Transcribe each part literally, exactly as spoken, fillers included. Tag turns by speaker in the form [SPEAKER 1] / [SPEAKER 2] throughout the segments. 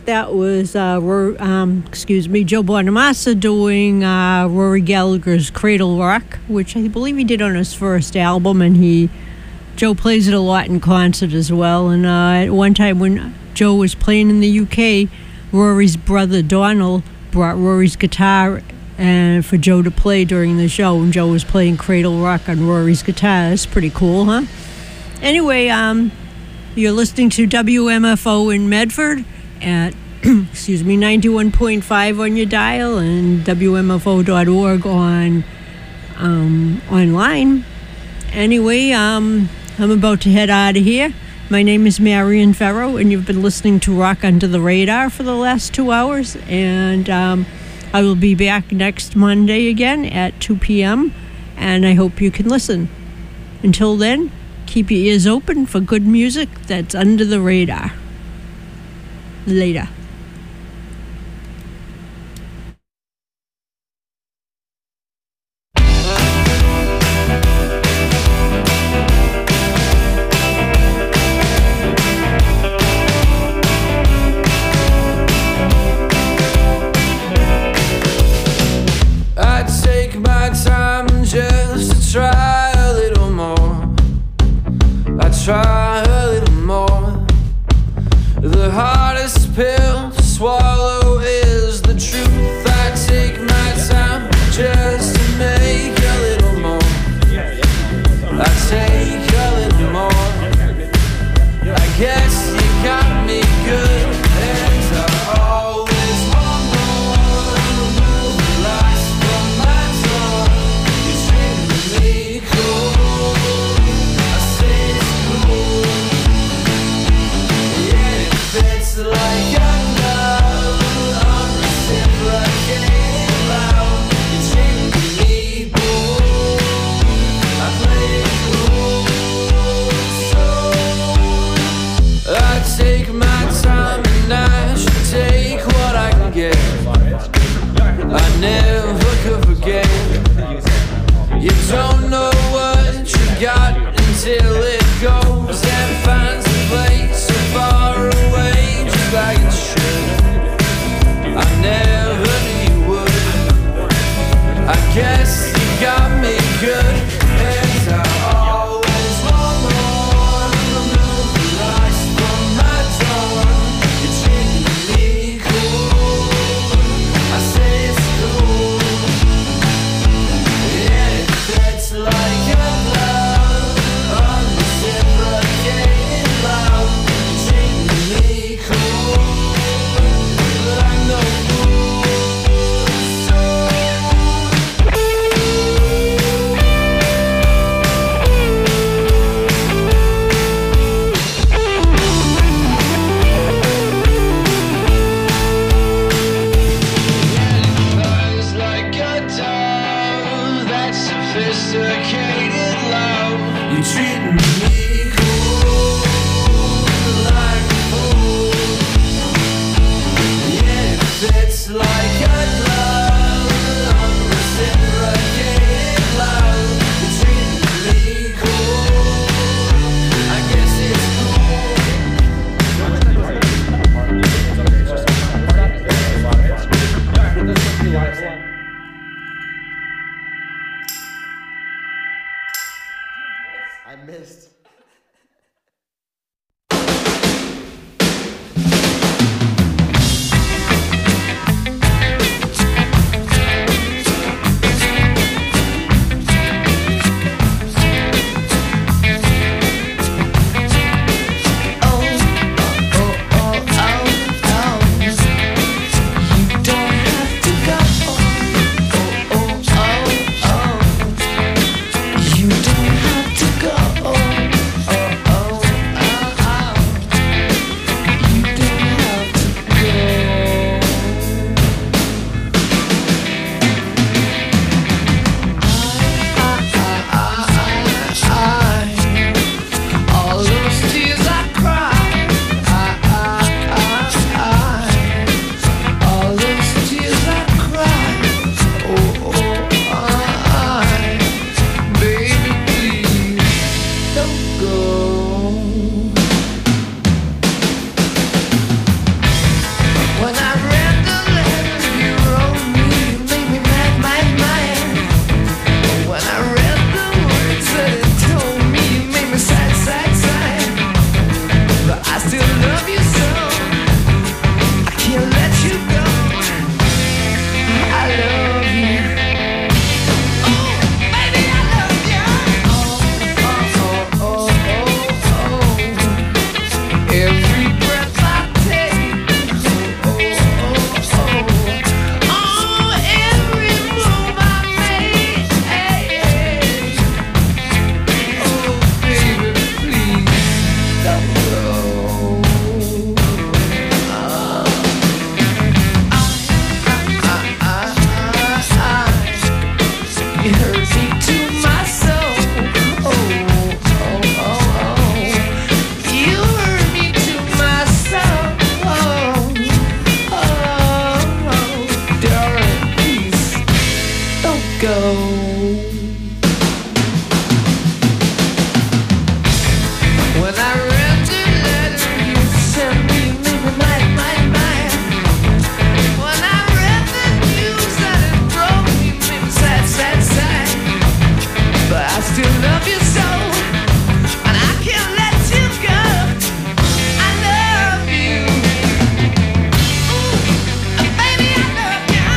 [SPEAKER 1] that was, uh, Ro- um, excuse me, Joe Bonamassa doing uh, Rory Gallagher's Cradle Rock, which I believe he did on his first album, and he Joe plays it a lot in concert as well. And uh, at one time when Joe was playing in the U K, Rory's brother Donald brought Rory's guitar and for Joe to play during the show, and Joe was playing Cradle Rock on Rory's guitar. That's pretty cool, huh? Anyway, um, you're listening to W M F O in Medford at, excuse me, ninety-one point five on your dial and W M F O dot org on um, online. Anyway, um, I'm about to head out of here. My name is Marion Farrow, and you've been listening to Rock Under the Radar for the last two hours. And um, I will be back next Monday again at two p.m., and I hope you can listen. Until then, keep your ears open for good music that's under the radar. Later.
[SPEAKER 2] Try a little more. I try a little more. The hardest pill to swallow is the truth. I take my time just to make a little more. I take a little more. I guess you got me good, and I always want more. Remove the lights from my door. You treat me cool. I say it's cool. Yeah, it fits like a glove. I'm reciprocating loud. You treat me cool. I play it cool. So I take my time and I should take what I can get. I never could forget. You don't know what you got until it goes and finds a place so far away, just like it should. I never knew you would. I guess you got me good, and I always want more. Remove the lights from my door. You're treating me cool. I say it's cool. Yeah, it fits like a glove. I'm reciprocating love. You're treating me cool, but I'm no fool. So buzz like a dove, that sophisticated love. You treating me cool, like a fool. Yeah, it fits like a glove. I'm reciprocating love. You treating me cool. I guess it's
[SPEAKER 3] I missed.
[SPEAKER 4] You don't have to go.
[SPEAKER 2] love you so, and I can't let you go. I love you. Ooh, baby, I love you.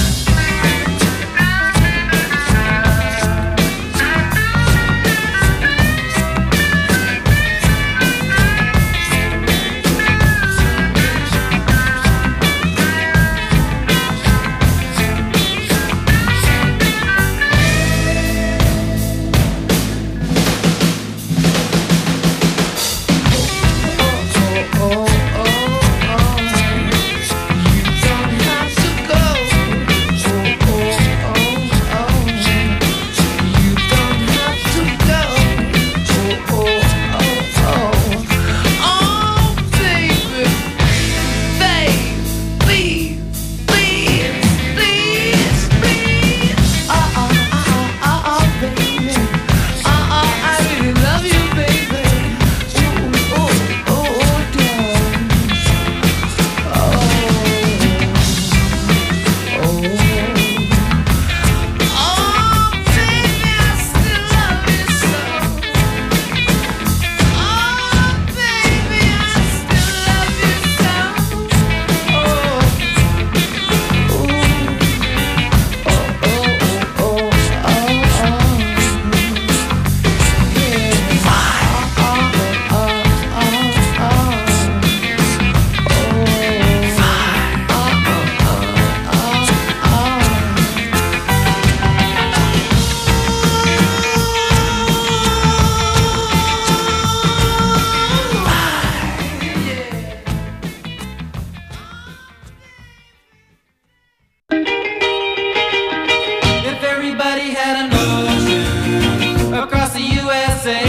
[SPEAKER 2] If everybody had an ocean across the U S A,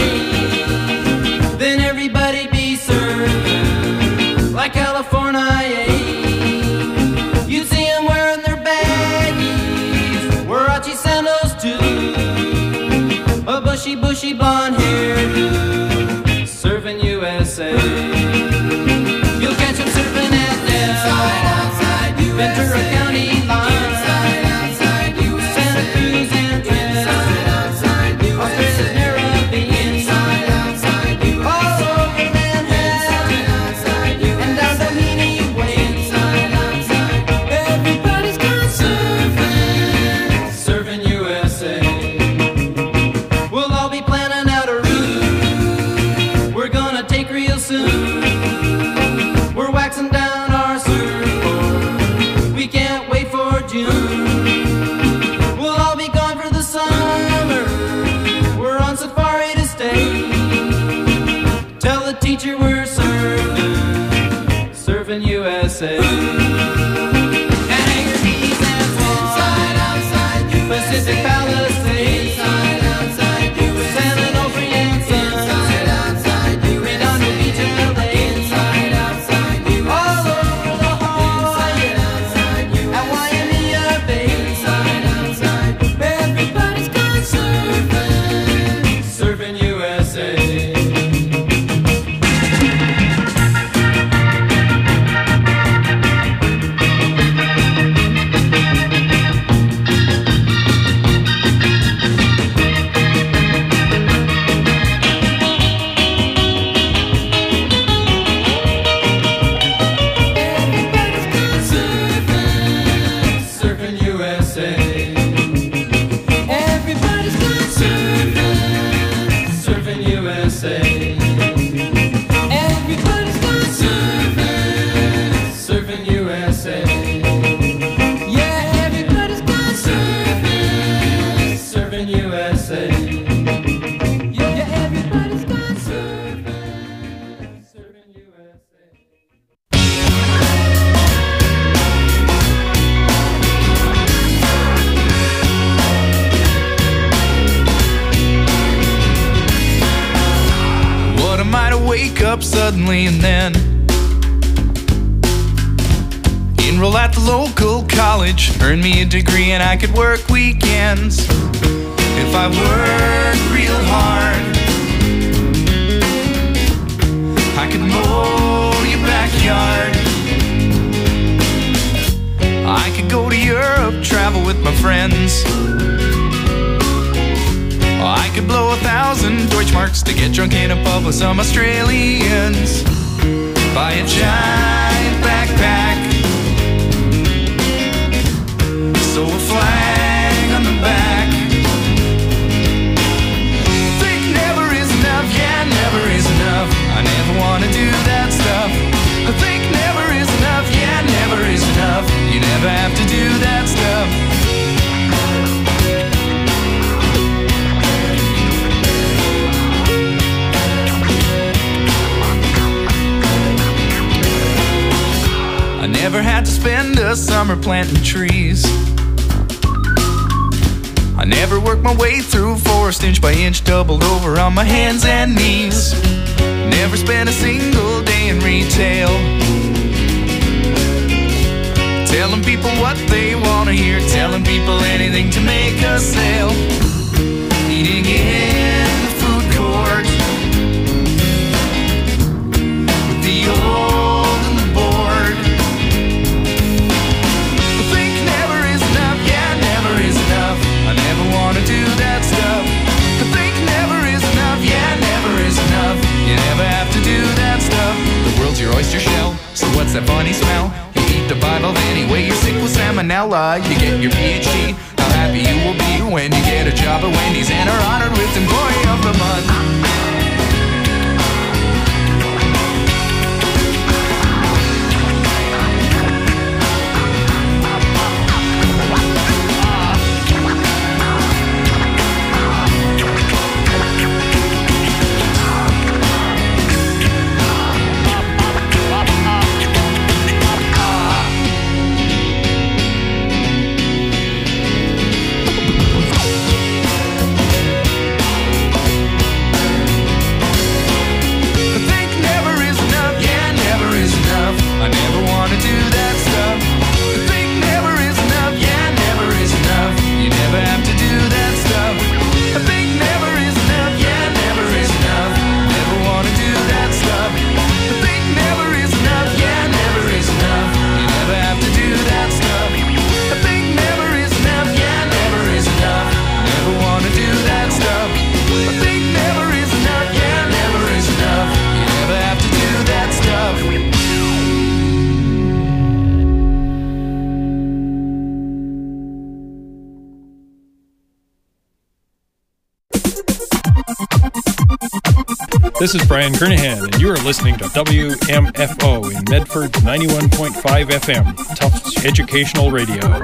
[SPEAKER 2] then everybody'd be served like California. You'd see them wearing their baggies, Warachi sandals too, a bushy, bushy blonde hairdo, serving U S A. You'll catch them surfing at Nell, Ventura County line. Teacher, we're serving, serving U S A. And Hangar Beach and Swan, Pacific Palisades, San Onofre and Sun, Redondo Beach and L A, all over the Hawaiian, at Waimea Bay. Everybody's gone surfing, serving U S A.
[SPEAKER 3] Wake up suddenly and then enroll at the local college, earn me a degree and I could work weekends. If I work real hard, I could mow your backyard. I could go to Europe, travel with my friends. I could blow a thousand marks to get drunk in a pub with some Australians. Buy a giant backpack, sew a flag on the back. Think never is enough, yeah, never is enough. I never wanna do that stuff. I think never is enough, yeah, never is enough. You never have to do that stuff. I never had to spend a summer planting trees. I never worked my way through forest inch by inch, doubled over on my hands and knees. Never spent a single day in retail, telling people what they want to hear, telling people anything to make a sale. Eating in the food court with the old and the bored. I think never is enough, yeah, never is enough. I never want to do that stuff. I think never is enough, yeah, never is enough. You never have to do that stuff. The world's your oyster shell, so what's that funny smell? You eat the bottle anyway, you're sick with salmonella. You get your PhD, how happy you will be when you get a job at Wendy's and are honored with Employee of the Month.
[SPEAKER 4] This is Brian Kernahan, and you are listening to W M F O in Medford's ninety-one point five F M, Tufts Educational Radio.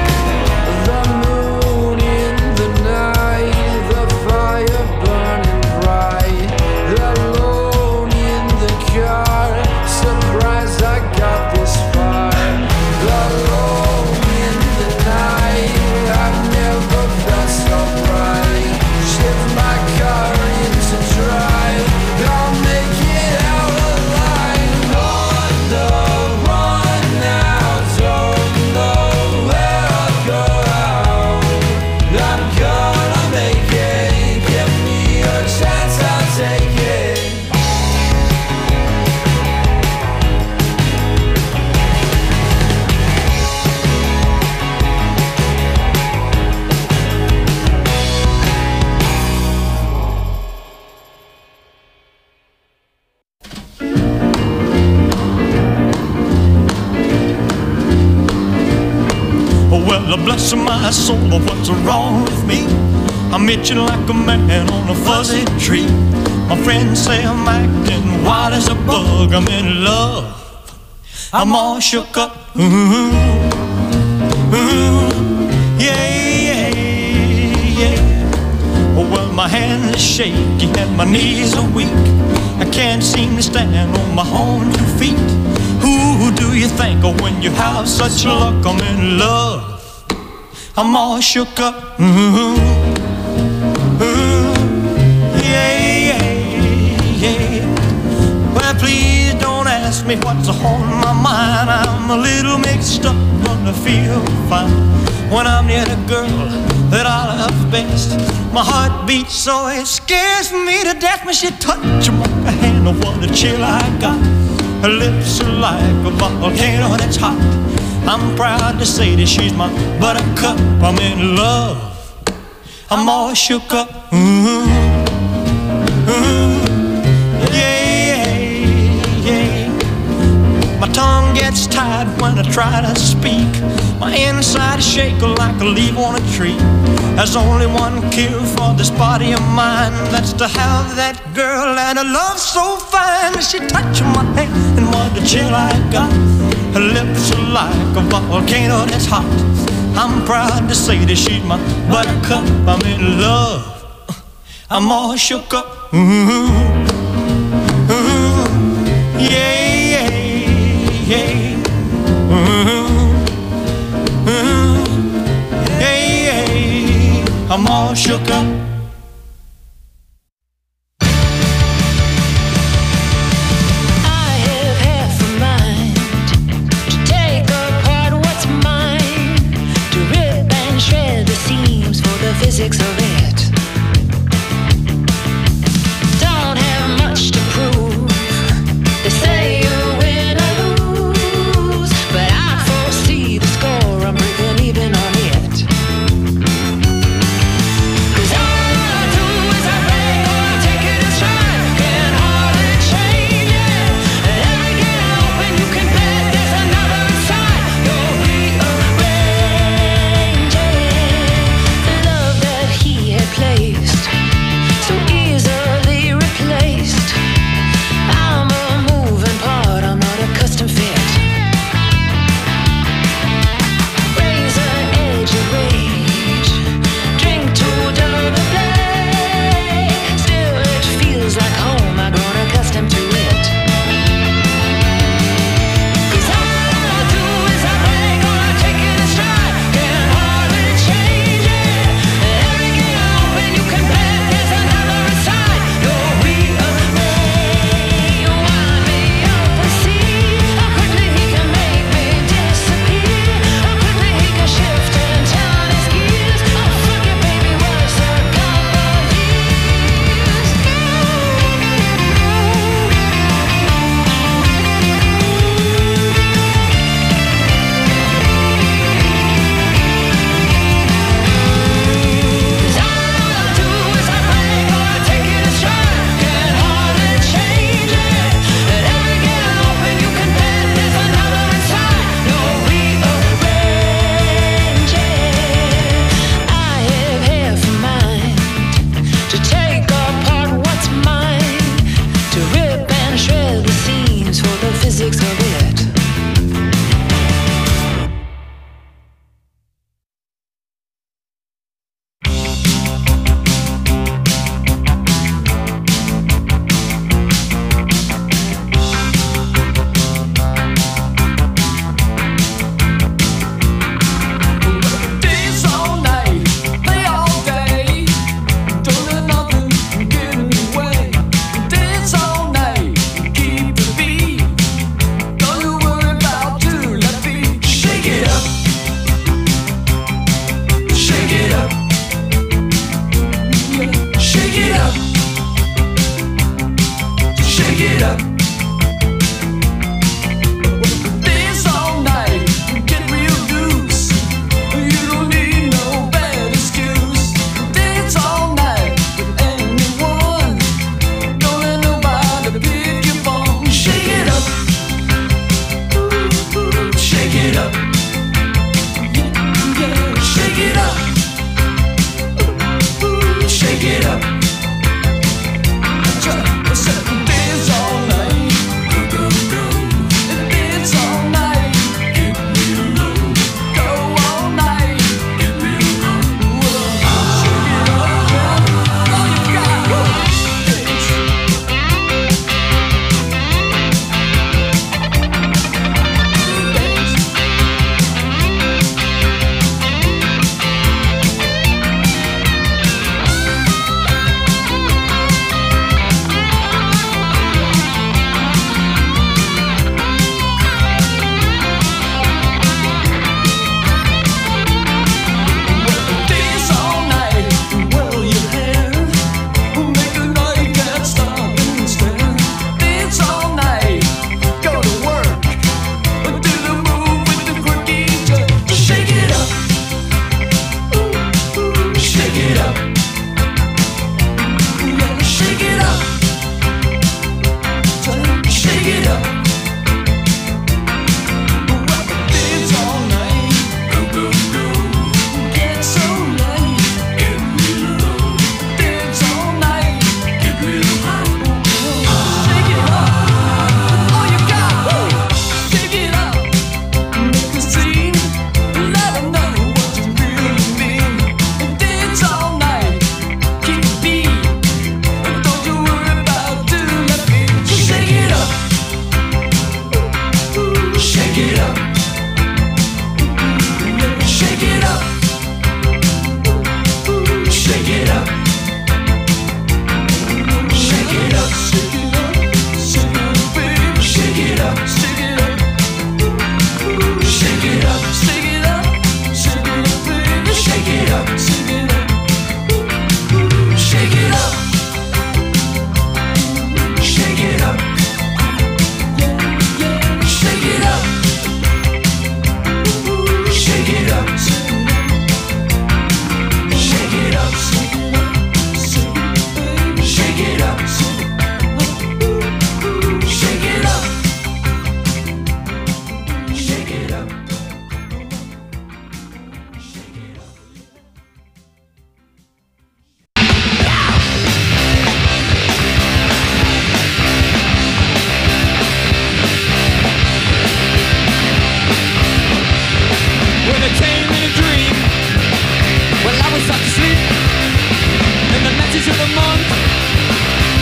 [SPEAKER 2] Burning
[SPEAKER 5] bless my soul, what's wrong with me? I'm itching like a man on a fuzzy tree. My friends say I'm acting wild as a bug. I'm in love, I'm all shook up. Ooh, ooh, yeah, yeah, yeah. Well, my hands are shaky and my knees are weak. I can't seem to stand on my own two feet. Who do you think of when you have such luck? I'm in love, I'm all shook up. Ooh, ooh, yeah, yeah, yeah. Well, please don't ask me what's on my mind. I'm a little mixed up, but I feel fine when I'm near the girl that I love best. My heart beats so it scares me to death when she touches my hand. Oh, what a chill I got. Her lips are like a volcano that's hot. I'm proud to say that she's my buttercup. I'm in love, I'm all shook up. Ooh, ooh, yeah, yeah. My tongue gets tied when I try to speak. My inside shake like a leaf on a tree. There's only one cure for this body of mine. That's to have that girl and a love so fine. She touched my hand and what a chill I got. Her lips are like a volcano that's hot. I'm proud to say that she's my buttercup. I'm in love, I'm all shook up. Ooh, ooh, yeah, yeah, yeah. Ooh, ooh, yeah, yeah. I'm all shook up.
[SPEAKER 6] Physics of it. Don't have much to prove. They say you win or lose, but I foresee the score. I'm breaking even on it. 'Cause all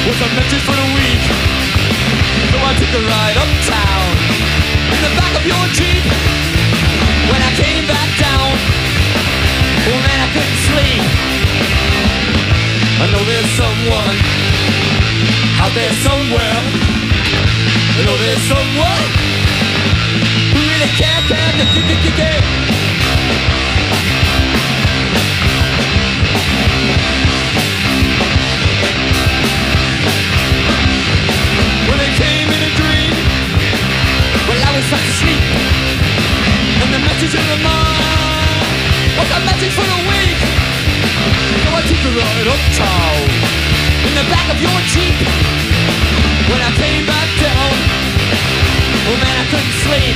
[SPEAKER 2] was a message for the week. So I took a ride uptown in the back of your Jeep. When I came back down, oh man, I couldn't sleep. I know there's someone out there somewhere. I know there's someone who really can't care, care, care, care, care. Well, it came in a dream. Well, I was fast asleep, and the message in the mind was a message for the weak. So I took a ride uptown in the back of your Jeep. When I came back down, oh man, I couldn't sleep.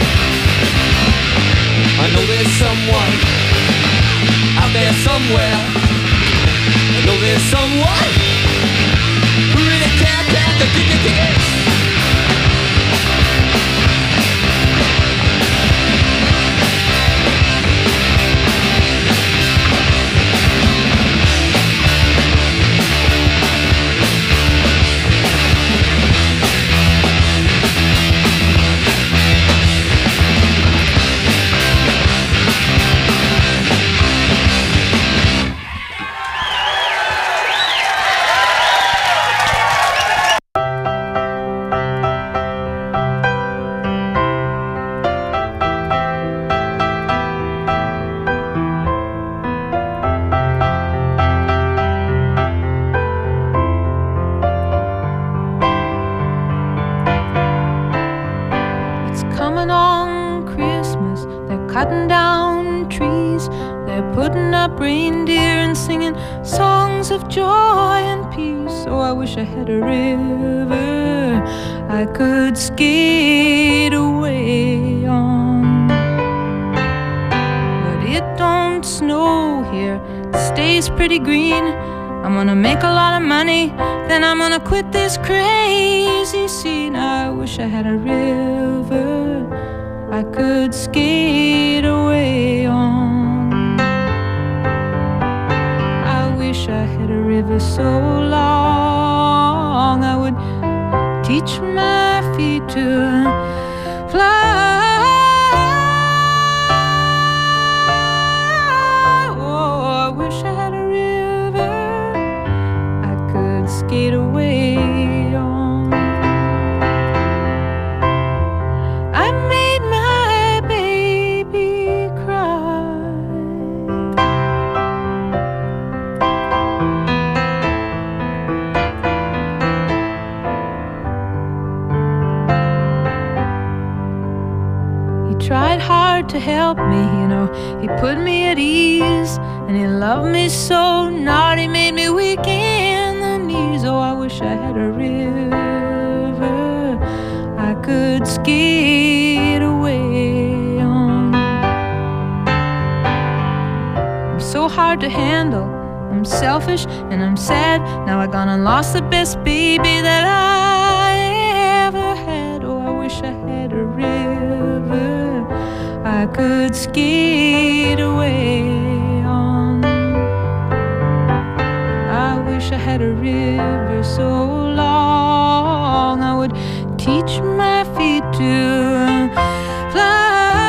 [SPEAKER 2] I know there's someone out there somewhere. I know there's someone who really can't stand the kick, kick, kick.
[SPEAKER 7] cutting down trees. They're putting up reindeer and singing songs of joy and peace. Oh, I wish I had a river I could skate away on. But it don't snow here, it stays pretty green. I'm gonna make a lot of money, then I'm gonna quit this crazy scene. I wish I had a river I could skate away on. I wish I had a river so long I would teach my feet to fly. Oh, I wish I had a river I could skate away on. I made my baby cry. He tried hard to help me, you know. He put me at ease, and he loved me so. Not he made me weak in the knees. Oh, I wish I had a river I could skate away on. I'm so hard to handle, I'm selfish and I'm sad. Now I gone and lost the best baby that I ever had. Oh, I wish I had a river I could skate away on. I wish I had a river so long I would teach my feet to fly.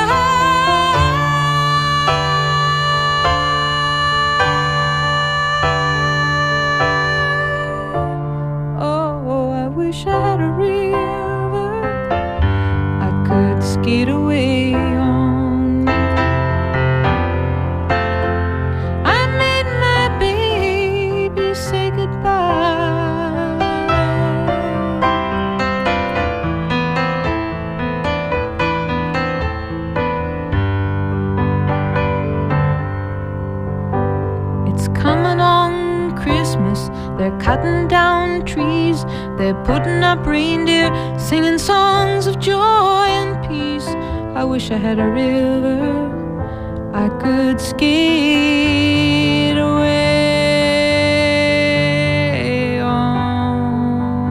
[SPEAKER 7] Oh, I wish I had a river I could skate away on. I made my baby say goodbye. It's coming on Christmas. They're cutting down trees. They're putting up reindeer, singing songs of joy and peace. I wish I had a river I could skate away on.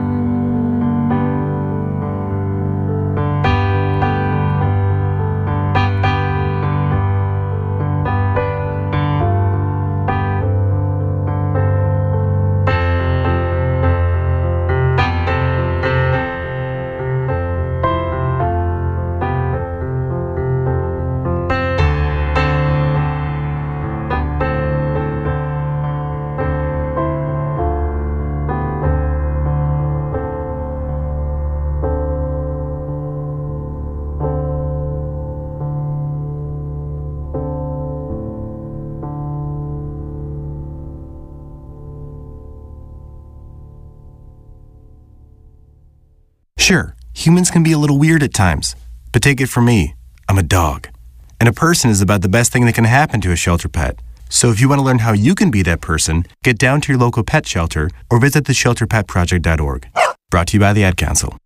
[SPEAKER 8] Sure, humans can be a little weird at times, but take it from me, I'm a dog. And a person is about the best thing that can happen to a shelter pet. So if you want to learn how you can be that person, get down to your local pet shelter or visit the shelter pet project dot org. Brought to you by the Ad Council.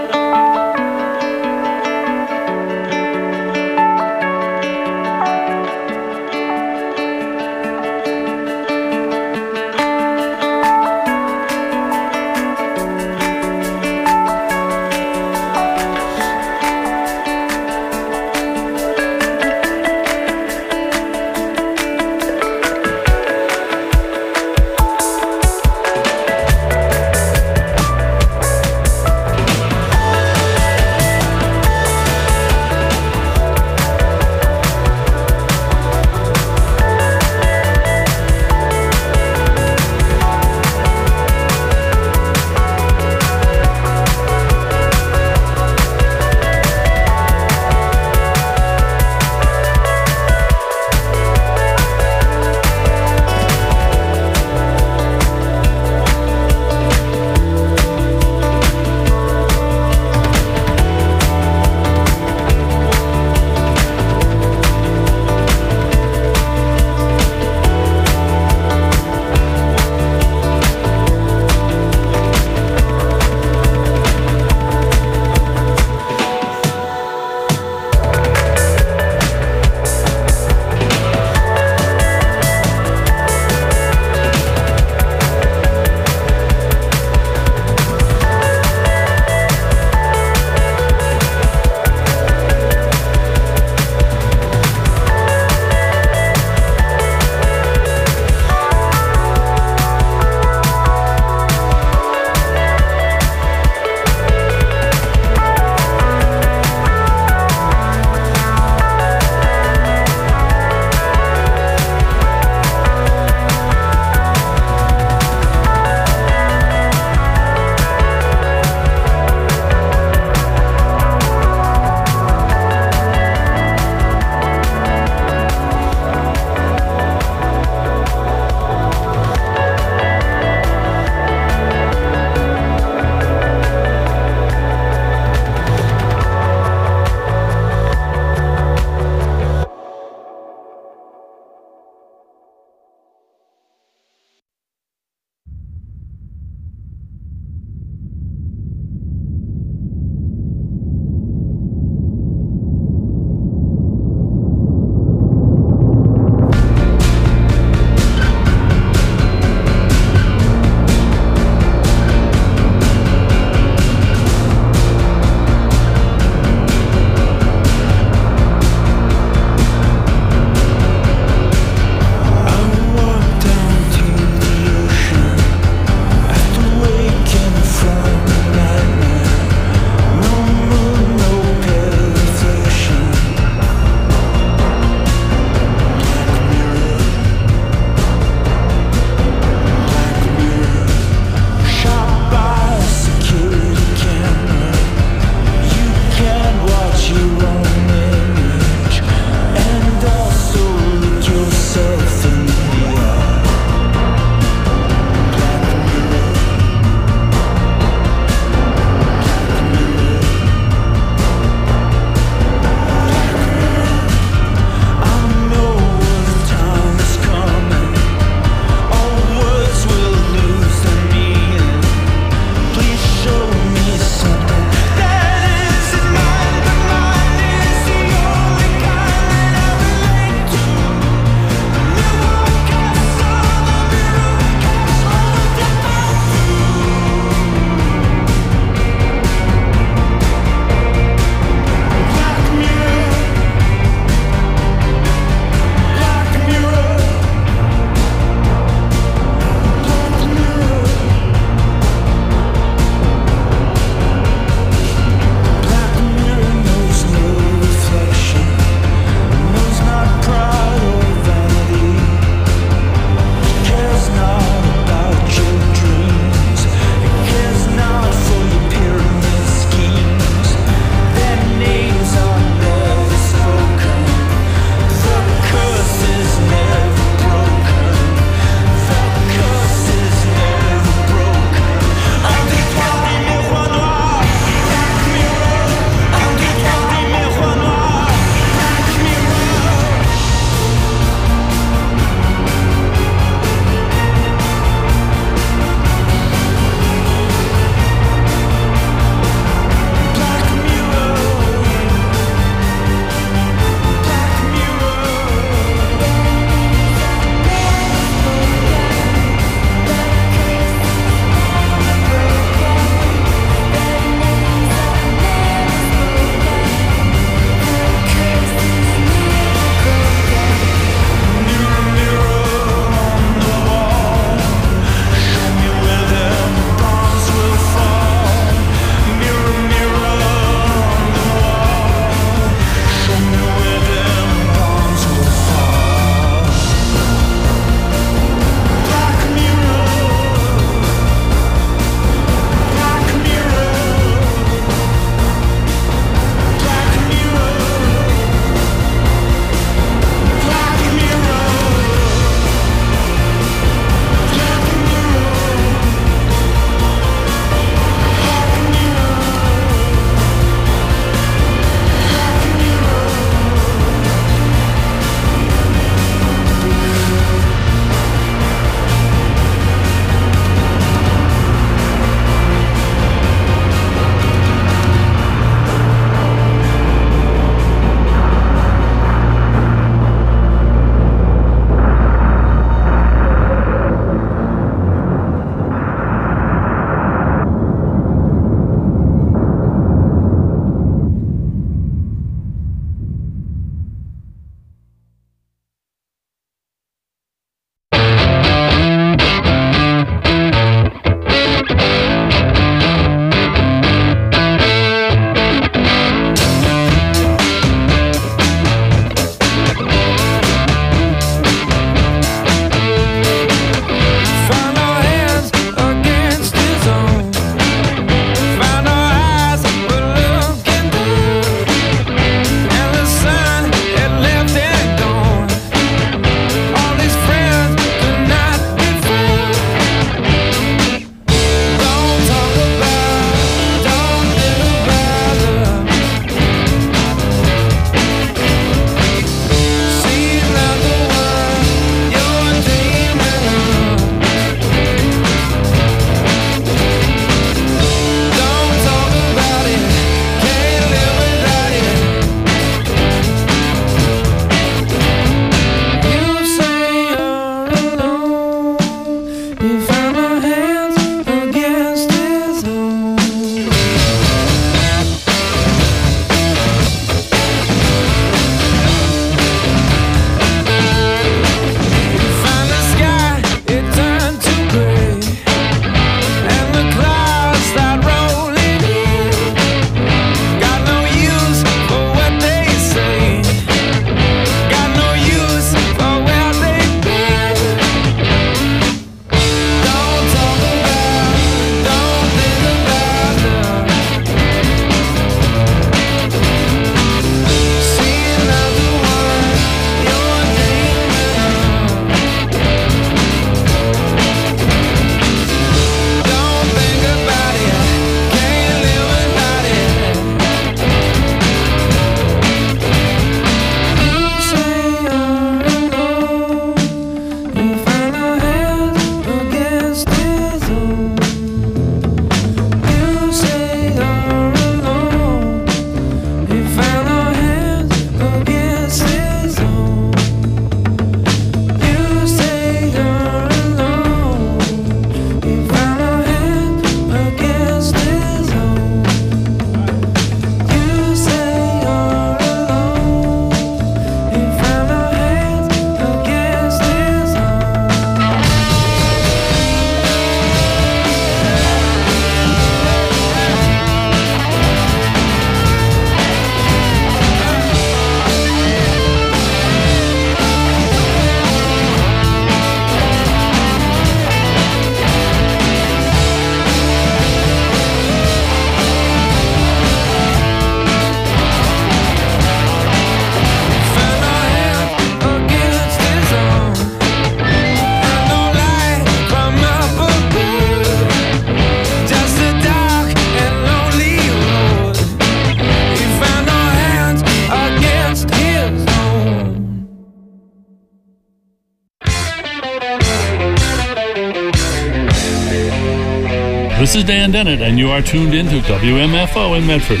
[SPEAKER 9] This is Dan Dennett, and you are tuned into W M F O in Medford.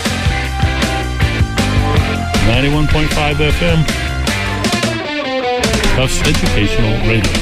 [SPEAKER 9] ninety-one point five F M. Tufts Educational Radio.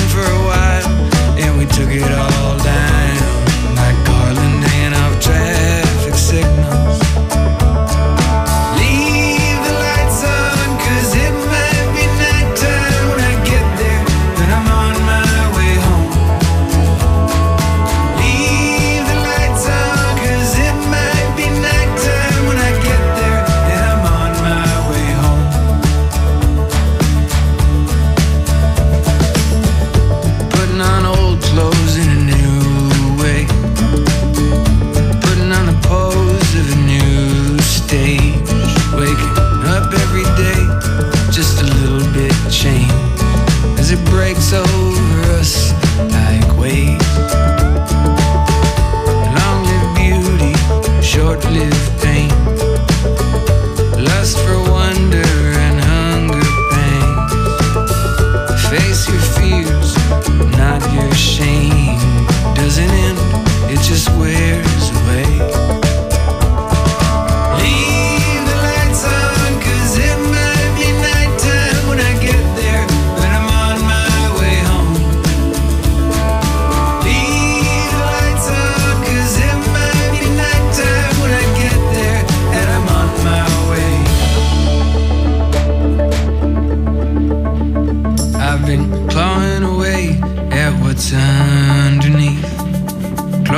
[SPEAKER 3] Took it all down like Garland hanging off track.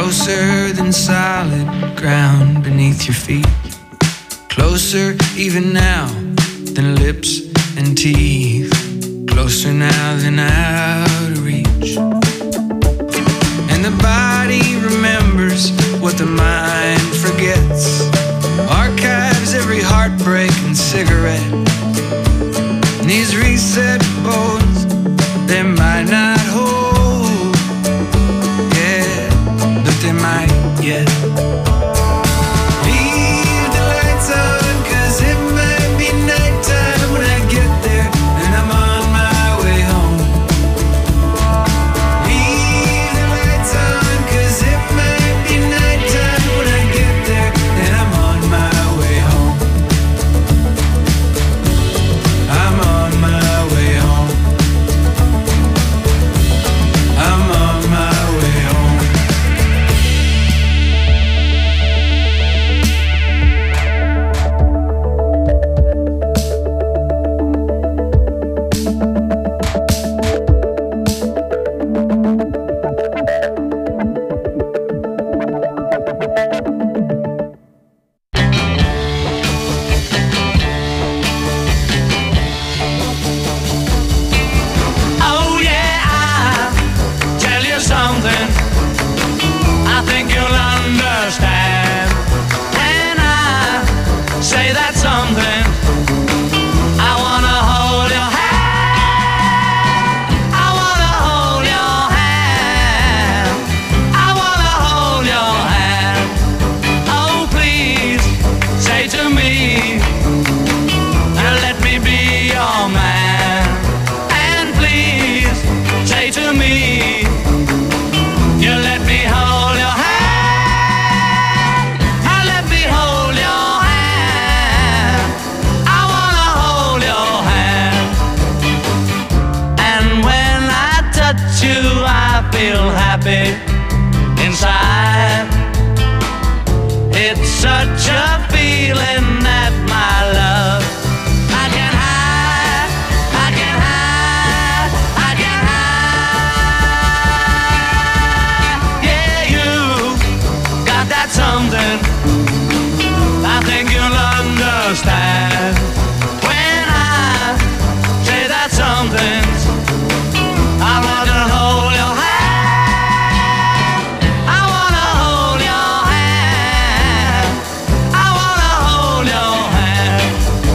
[SPEAKER 3] closer than solid ground beneath your feet. Closer even now than lips and teeth. Closer now than out of reach. And the body remembers what the mind forgets. Archives every heartbreak and cigarette. And these reset bones, they might not hold, yeah, but they might, yeah. Leave the lights on, 'cause it might be nighttime when I get there, and I'm on my way home. Leave the lights on, 'cause it might be nighttime when I get there, and I'm on my way home. I'm on my way home. I'm on my way home. Oh yeah, I'll tell you something I think you'll understand. And I say that something, I wanna hold your hand. I wanna hold your hand. I wanna hold your hand. Oh please, say to me, and let me be your man. And please, say to me, you let me hold your hand. I let me hold your hand. I wanna hold your hand. And when I touch you, I feel happy inside. It's such a feeling that my love I can hide, I can hide, I can hide. Yeah, you got that something I think you'll understand. When I say that something, I wanna hold your hand. I wanna hold your hand. I wanna hold your hand.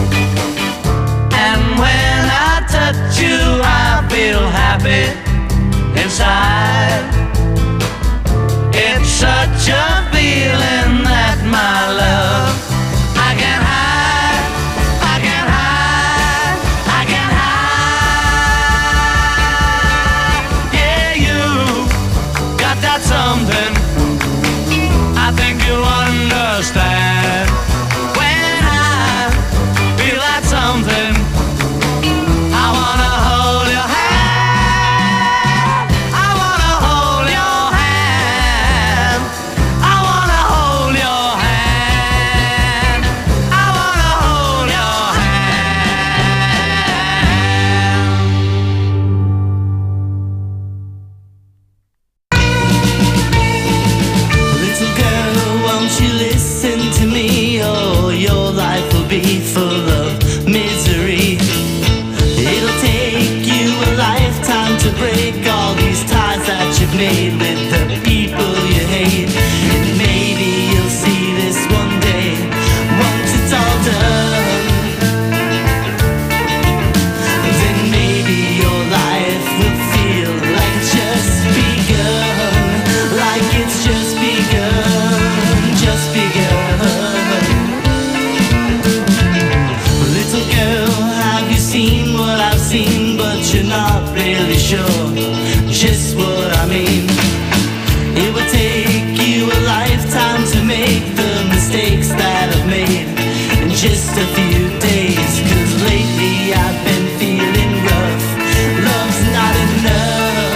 [SPEAKER 3] And when I touch you, I feel happy inside. It's such a feeling that my love I can hide, I can hide, I can hide. Yeah, you got that something I think you'll understand. When I feel that something, I wanna hold your hand. I wanna hold your hand. I wanna hold your hand. I wanna hold your hand.
[SPEAKER 2] Little girl, won't you listen to me? Oh, your life will be full of misery. It'll take you a lifetime to break all these ties that you've made with the people you hate. And maybe you'll see this one day, once it's all done. Then maybe your life will feel like it's just begun. Like it's just begun, just begun. Little girl, have you seen what I've seen? But you're not really sure just what I mean. It will take you a lifetime to make the mistakes that I've made in just a few days. 'Cause lately I've been feeling rough. Love's not enough.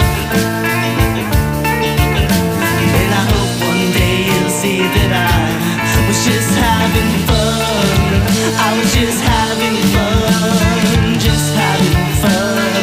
[SPEAKER 2] And I hope one day you'll see that I was just having fun. I was just having fun, just having fun.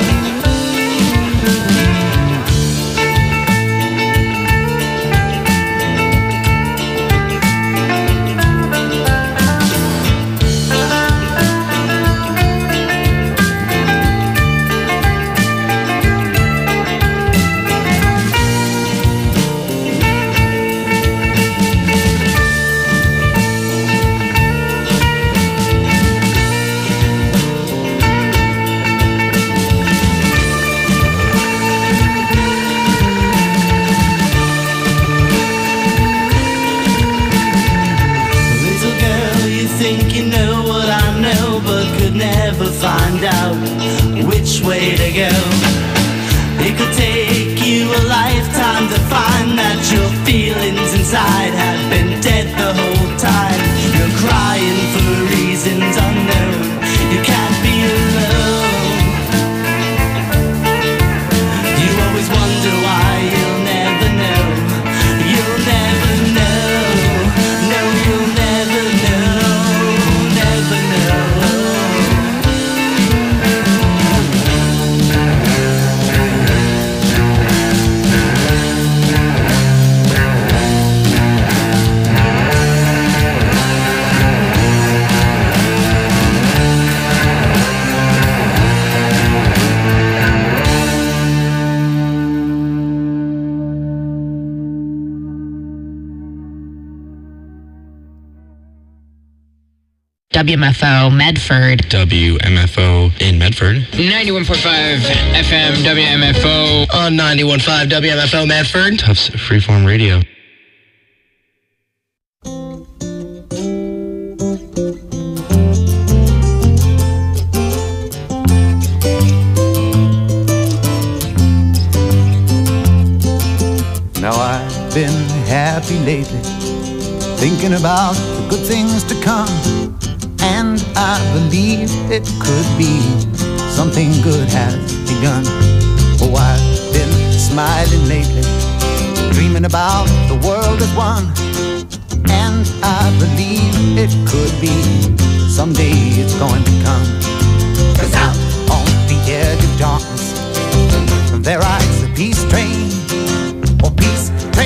[SPEAKER 2] go. It could take you a lifetime to find that your feelings inside have been dead the whole time. You're crying for reasons unknown. You can't be alone. You always wonder why you'll never know. You'll never know. No, you'll never know. Never know.
[SPEAKER 10] W M F O Medford.
[SPEAKER 11] W M F O in Medford.
[SPEAKER 12] ninety-one point five F M W M F O.
[SPEAKER 11] On ninety-one point five W M F O Medford. Tufts Freeform Radio.
[SPEAKER 13] Now I've been happy lately, thinking about the good things to come. And I believe it could be something good has begun. Oh, I've been smiling lately, dreaming about the world as one. And I believe it could be someday it's going to come. 'Cause out on the edge of darkness there rides the peace train.